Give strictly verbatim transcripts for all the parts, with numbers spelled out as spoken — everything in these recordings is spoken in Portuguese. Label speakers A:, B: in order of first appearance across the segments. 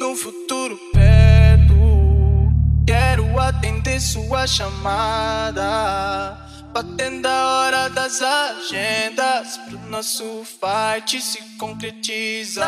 A: No futuro perto, quero atender sua chamada, batendo a hora das agendas, pro nosso fight se concretizar.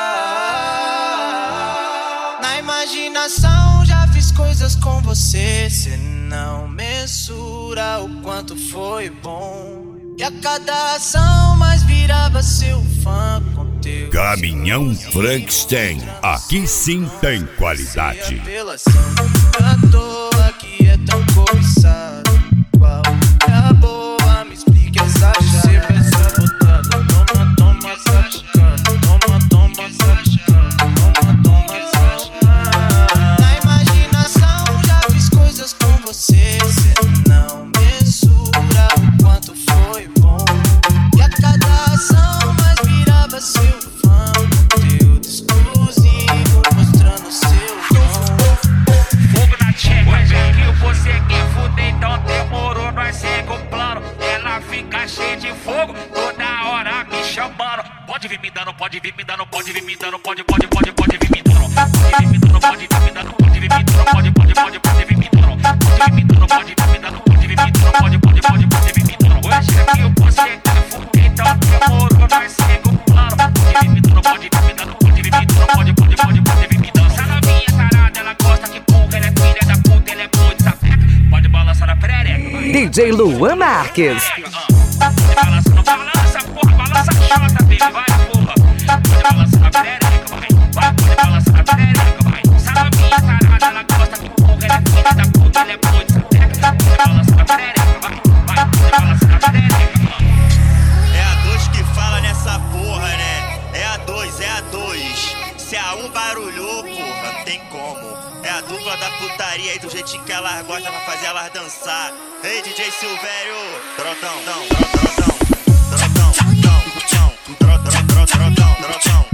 A: Na imaginação já fiz coisas com você, cê não mensura o quanto foi bom. E a cada ação mais virava seu fã.
B: Caminhão Frankenstein, aqui sim tem qualidade.
A: À toa que é tão cobiçado. Qual é a boa? Me explique essa chave. Você vai sabotado. Toma, toma, sachucando. Toma, toma, sachucando. Toma, toma, sachucando. Na imaginação já fiz coisas com você. Cê não mensura o quanto foi bom. E a cada ação mais virava seu fã. Conteúdo exclusivo mostrando seu dom.
C: Fogo na checa, hoje é que você quer fuder, então demorou, nós segue o plano. Ela fica cheia de fogo, toda hora me chamando. Pode vir me dando, pode vir me dando, pode vir me dando, pode, pode, pode, pode vir me dando. Pode vir me dando, pode vir me dando, pode vir me dando, pode, pode, pode, pode vir me dando. Pode vir me dando, pode vir me dando, pode vir me dando, pode, pode, pode, pode vir me dando. Hoje é que você quer fuder, então demorou, nós segue o plano. Pode vir me dando, pode vir me dando, pode vir me dando, pode, pode, pode, pode vir me dando. Essa novinha tarada, ela gosta que porra, ela é filha da puta, ela é muito sapeca. Pode balançar na perereca.
D: D J Luan Marques.
C: Pode balançar, não balança, porra, balança a chota, baby, vai, porra. Pode balançar na perereca, vai, vai, pode balançar na perereca, vai. Essa novinha tarada, ela gosta que porra, ela é filha da puta, ela é muito sapeca. Pode balançar na perereca, vai, vai, pode balançar na perereca, mano.
E: É a dois que fala nessa porra, né? É a dois, é a dois. Se a um barulhou, porra, não tem como. É a dupla da putaria aí do jeitinho que elas gostam pra fazer elas dançar. Ei, D J Silvério, trotão, trotão, trotão, trotão, trotão, trotão, trotão, trotão, trotão.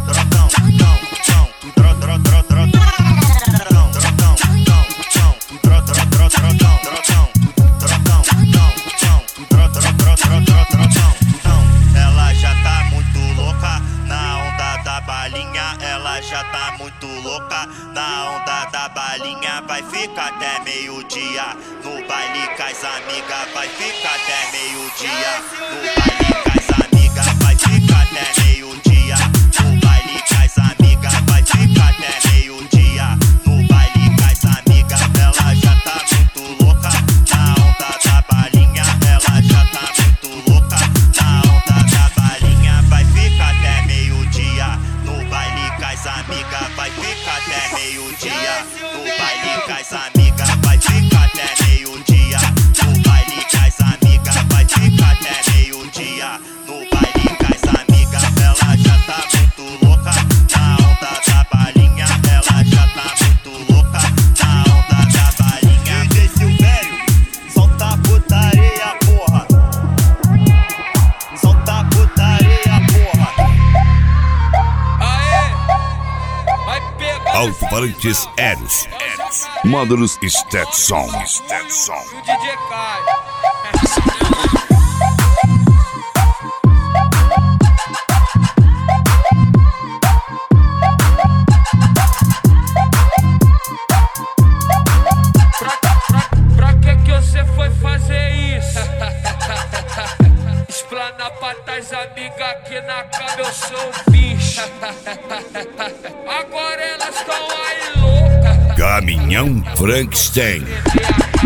E: Ela já tá muito louca na onda da balinha. Ela já tá muito louca na onda da balinha. Vai ficar até meio-dia no baile com as amigas. Vai ficar até meio-dia no baile com as amigas. Vai ficar até meio-dia no baile com as amigas. Vai ficar até meio-dia no baile com as amigas. Ela já tá muito louca na onda da balinha. Ela já tá muito louca na onda da balinha. Vai ficar até meio-dia no baile com as amigas. Vai ficar até meio-dia no baile com as amigas. Vai ficar até meio-dia no baile com as amigas. Vai ficar até meio-dia no baile com as amigas. Ela já tá muito louca na onda da balinha. Ela já tá muito louca na onda da balinha. D J Silvério, solta a putaria, porra. Solta a putaria, porra.
B: Alto-falantes Eros, módulos Stetson, Stetson.
F: O D J cai. Pra, pra, pra que que você foi fazer isso? Explana pra tais amigas que na cama eu sou o bicho. Agora elas tão aí louca.
B: Caminhão Frankenstein.